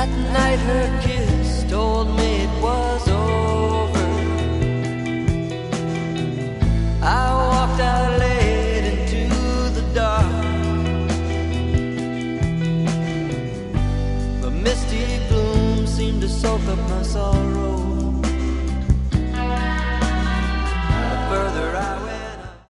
That night her kiss told me it was over. I walked out late into the dark. The misty gloom seemed to soak up my sorrow.